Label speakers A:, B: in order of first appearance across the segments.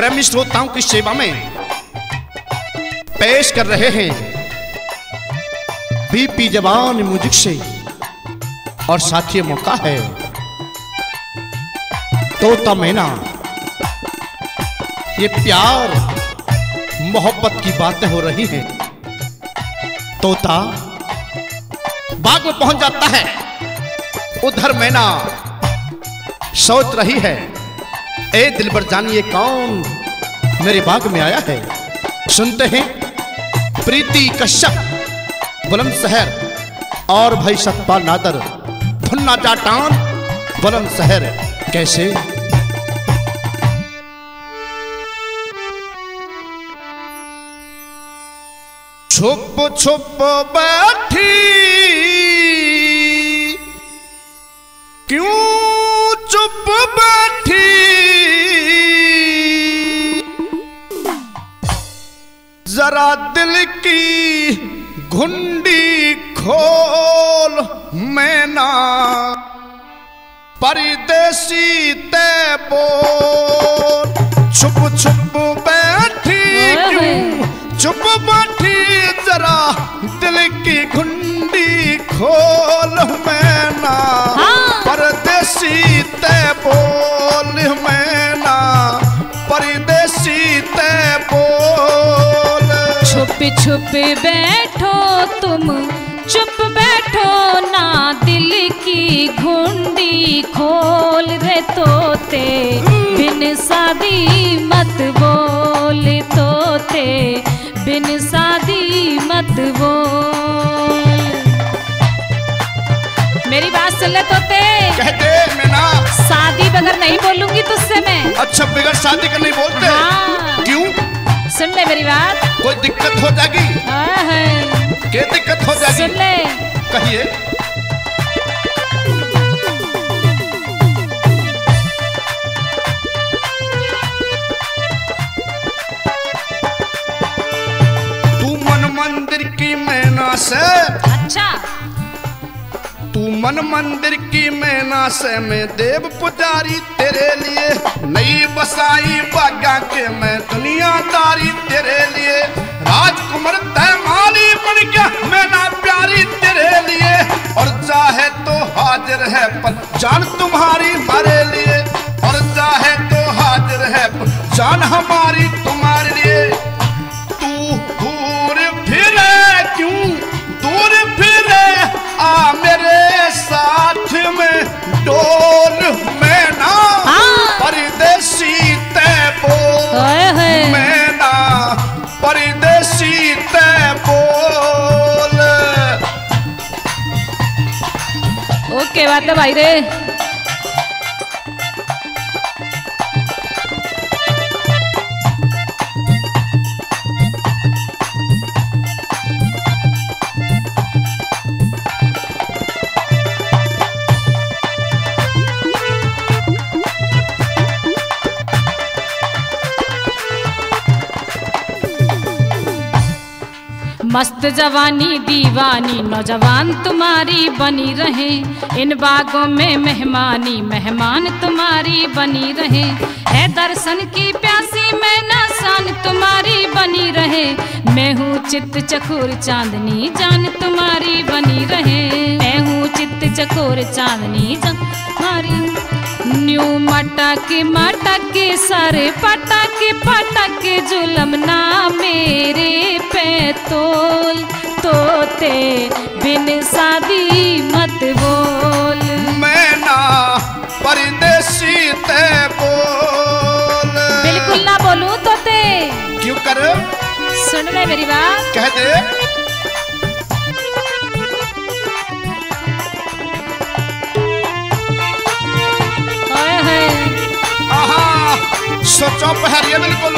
A: प्रेमी श्रोताओं की सेवा में पेश कर रहे हैं बीपी जवान म्यूजिक से। और साथी मौका है तोता मैना। ये प्यार मोहब्बत की बातें हो रही हैं। तोता बाग में पहुंच जाता है, उधर मैना सोच रही है, ए दिलबर जानिए कौन मेरे बाग में आया है। सुनते हैं प्रीति कश्यप बुलंदशहर और भाई सतपाल नादर फुन्ना जाटान बुलंदशहर। कैसे छुप छुप बैठी क्यों चुप बैठी, जरा दिल की घुंडी खोल मैना, परदेसी ते बोल। छुप छुप बैठी क्यों चुप बैठी, जरा दिल की घुंडी खोल मैना, परदेसी ते बोल मैना, परदेसी ते बोल।
B: छुप छुप बैठो तुम, चुप बैठो ना, दिल की घुंडी खोल रे तोते, बिन शादी मत बोल तोते, बिन शादी मत बोल। मेरी बात सुन ले तोते।
A: कहते मैना
B: शादी बगैर नहीं बोलूंगी तुझसे मैं।
A: अच्छा बगैर शादी का नहीं बोलते?
B: हाँ।
A: क्यों?
B: सुन ले मेरी बात।
A: कोई दिक्कत हो जाएगी? क्या दिक्कत हो जाएगी?
B: सुन ले।
A: कहिए। तू मन मंदिर की मैना से,
B: अच्छा
A: तू मन मंदिर की मैना से, मैं देव पुजारी तेरे लिए, नई बसाई बागा के मैं दुनियादारी तेरे लिए, राजकुमार तैमाली बन गया मैना प्यारी तेरे लिए, और चाहे तो हाजिर है पर जान तुम्हारी हमारे लिए, और चाहे तो हाजिर है पर जान हमारी तुम्हारे लिए। तू दूर फिरे क्यों दूर फिरे, आ मेरे साथ में डोल मैना, परदेसी ते बोल मैना, परदेसी ते बोल।
B: ओके बात है भाई रे। मस्त जवानी दीवानी नौजवान तुम्हारी बनी रहे, इन बागों में मेहमानी मेहमान तुम्हारी बनी रहे, है दर्शन की प्यासी मैना शान तुम्हारी बनी रहे, मैं हूँ चित्त चकोर चांदनी जान तुम्हारी बनी रहे, मैं हूँ चित्त चकोर चांदनी जान तुम्हारी। न्यू मटक सारे पटक जुलम ना मेरे पे तोल, तोते बिन शादी मत बोल
A: मैना, परदेसी ते बोल।
B: बिल्कुल ना बोलूं तोते।
A: क्यों कर?
B: सुन ले मेरी बात।
A: कह दे। सोचो पहरिए बिल्कुल।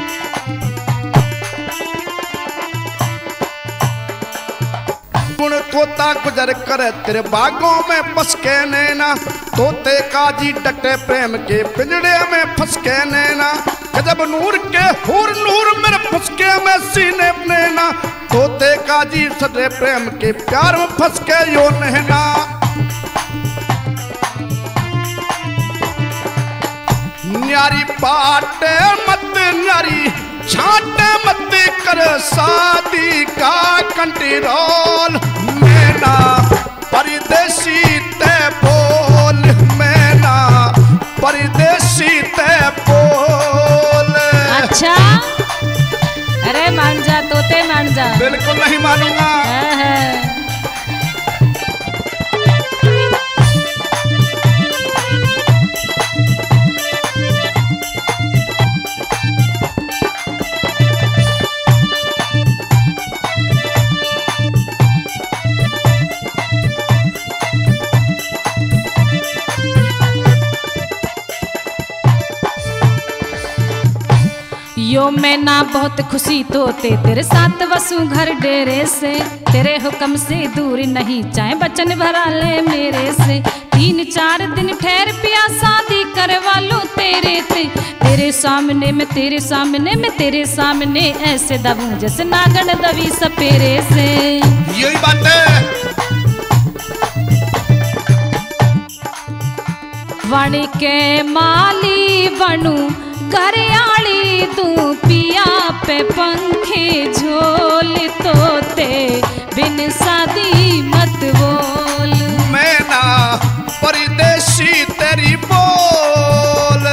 A: गुण तोता गुजर कर तेरे बागों में फंस के नैना, तोते काजी डटे प्रेम के पिंजड़े में फंस के नैना, गजब नूर के हूर नूर मेरे फुसके में सीने नैना, तोते काजी सदे प्रेम के प्यार में फंस के यो नैना। न्यारी पाटे मत न्यारी छाटे मत कर शादी का कंट्रोल, मैना परदेसी ते बोल, मैना परदेसी ते बोल।
B: अच्छा, अरे मान जा तोते मान जा।
A: बिल्कुल नहीं मानूंगा।
B: यो मैना बहुत खुशी तोते तेरे साथ वसू घर डेरे से, तेरे हुक्म से दूर नहीं चाहे बचन भरा ले मेरे से, 3-4 दिन ठहर पिया शादी करवा लो तेरे से, तेरे सामने में तेरे सामने में तेरे सामने ऐसे दबूं जैसे नागन दबी सपेरे से।
A: यही बात है।
B: वण के माली बनू घरियाली तू पिया पे पंखे झोल, तोते बिन शादी मत बोल,
A: मैना परदेसी तेरी बोल।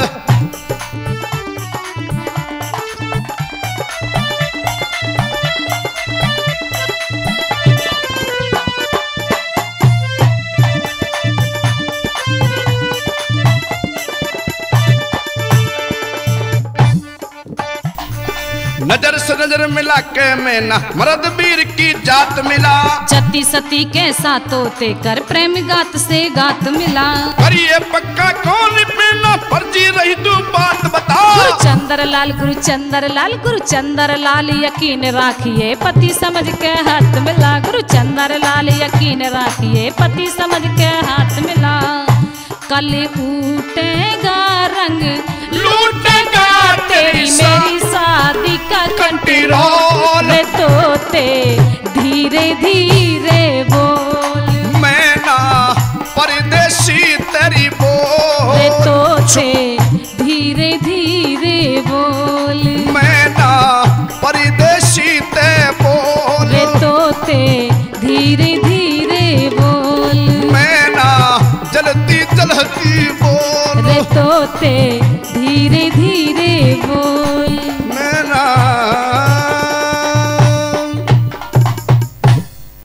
A: नजर से नजर मिला के मैना मर्द वीर की जात मिला,
B: जति सती के साथ तोते कर प्रेम गात से गात मिला,
A: करिए पक्का कौन पीना फर्जी रही तू बात बता।
B: गुरु चंद्र लाल गुरु चंद्र लाल गुरु चंद्र लाल यकीन राखिए पति समझ के हाथ मिला, गुरु चंद्र लाल यकीन राखिए पति समझ के हाथ मिला, कल उठेगा रंग लूटेगा तेरी मेरी शादी का कंट्रोल, तोते धीरे धीरे बोल,
A: मैना परदेसी तेरी बोल,
B: तोते धीरे धीरे बोल,
A: मैना परदेसी ते बोल,
B: तोते धीरे धीरे बोल,
A: मैना जल्दी जल्दी बोल,
B: तोते धीरे धीरे